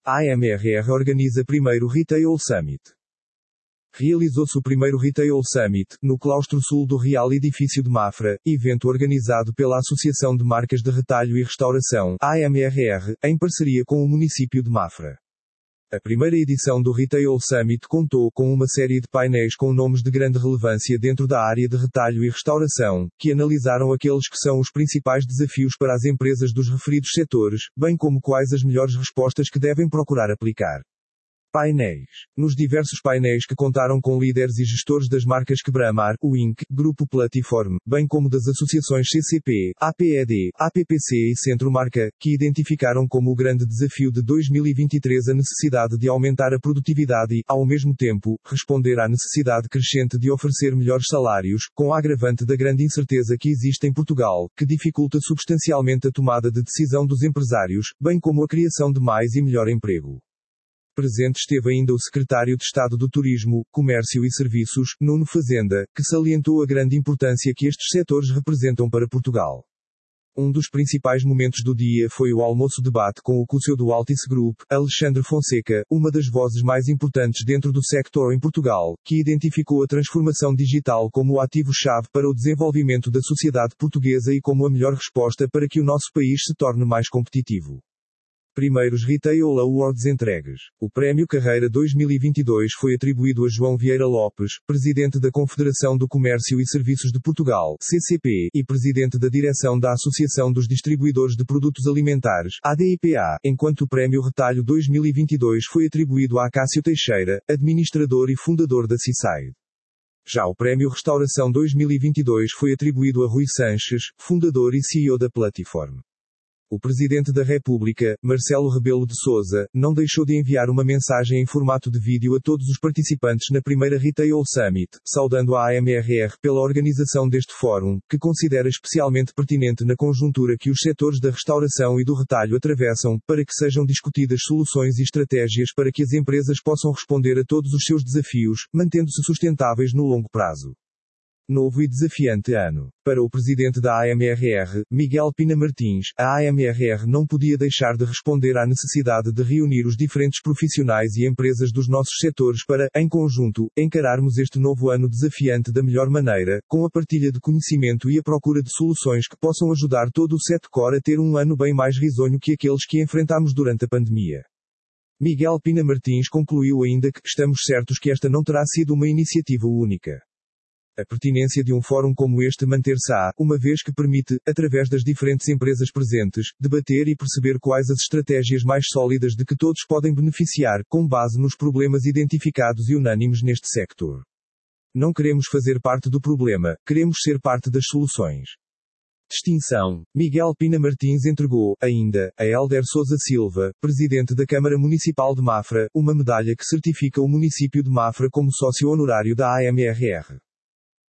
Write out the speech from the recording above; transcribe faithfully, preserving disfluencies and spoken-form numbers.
A AMRR organiza primeiro Retail Summit. Realizou-se o primeiro Retail Summit, no claustro sul do Real Edifício de Mafra, evento organizado pela Associação de Marcas de Retalho e Restauração, A M R R, em parceria com o município de Mafra. A primeira edição do Retail Summit contou com uma série de painéis com nomes de grande relevância dentro da área de retalho e restauração, que analisaram aqueles que são os principais desafios para as empresas dos referidos setores, bem como quais as melhores respostas que devem procurar aplicar. Painéis. Nos diversos painéis que contaram com líderes e gestores das marcas Quebra-Mar, o Inc, Grupo Platiform, bem como das associações C C P, A P E D, A P P C e Centro Marca, que identificaram como o grande desafio de dois mil e vinte e três a necessidade de aumentar a produtividade e, ao mesmo tempo, responder à necessidade crescente de oferecer melhores salários, com a agravante da grande incerteza que existe em Portugal, que dificulta substancialmente a tomada de decisão dos empresários, bem como a criação de mais e melhor emprego. Presente esteve ainda o secretário de Estado do Turismo, Comércio e Serviços, Nuno Fazenda, que salientou a grande importância que estes setores representam para Portugal. Um dos principais momentos do dia foi o almoço-debate com o C E O do Altice Group, Alexandre Fonseca, uma das vozes mais importantes dentro do sector em Portugal, que identificou a transformação digital como o ativo-chave para o desenvolvimento da sociedade portuguesa e como a melhor resposta para que o nosso país se torne mais competitivo. Primeiros Retail Awards entregues. O Prémio Carreira dois mil e vinte e dois foi atribuído a João Vieira Lopes, Presidente da Confederação do Comércio e Serviços de Portugal, C C P, e Presidente da Direção da Associação dos Distribuidores de Produtos Alimentares, A D I P A, enquanto o Prémio Retalho dois mil e vinte e dois foi atribuído a Cássio Teixeira, administrador e fundador da Seaside. Já o Prémio Restauração dois mil e vinte e dois foi atribuído a Rui Sanches, fundador e C E O da Platiform. O Presidente da República, Marcelo Rebelo de Sousa, não deixou de enviar uma mensagem em formato de vídeo a todos os participantes na primeira Retail Summit, saudando a A M R R pela organização deste fórum, que considera especialmente pertinente na conjuntura que os setores da restauração e do retalho atravessam, para que sejam discutidas soluções e estratégias para que as empresas possam responder a todos os seus desafios, mantendo-se sustentáveis no longo prazo. Novo e desafiante ano. Para o presidente da A M R R, Miguel Pina Martins, a A M R R não podia deixar de responder à necessidade de reunir os diferentes profissionais e empresas dos nossos setores para, em conjunto, encararmos este novo ano desafiante da melhor maneira, com a partilha de conhecimento e a procura de soluções que possam ajudar todo o setor a ter um ano bem mais risonho que aqueles que enfrentamos durante a pandemia. Miguel Pina Martins concluiu ainda que estamos certos que esta não terá sido uma iniciativa única. A pertinência de um fórum como este manter-se-á, uma vez que permite, através das diferentes empresas presentes, debater e perceber quais as estratégias mais sólidas de que todos podem beneficiar, com base nos problemas identificados e unânimes neste sector. Não queremos fazer parte do problema, queremos ser parte das soluções. Distinção. Miguel Pina Martins entregou, ainda, a Hélder Sousa Silva, Presidente da Câmara Municipal de Mafra, uma medalha que certifica o município de Mafra como sócio honorário da A M R R.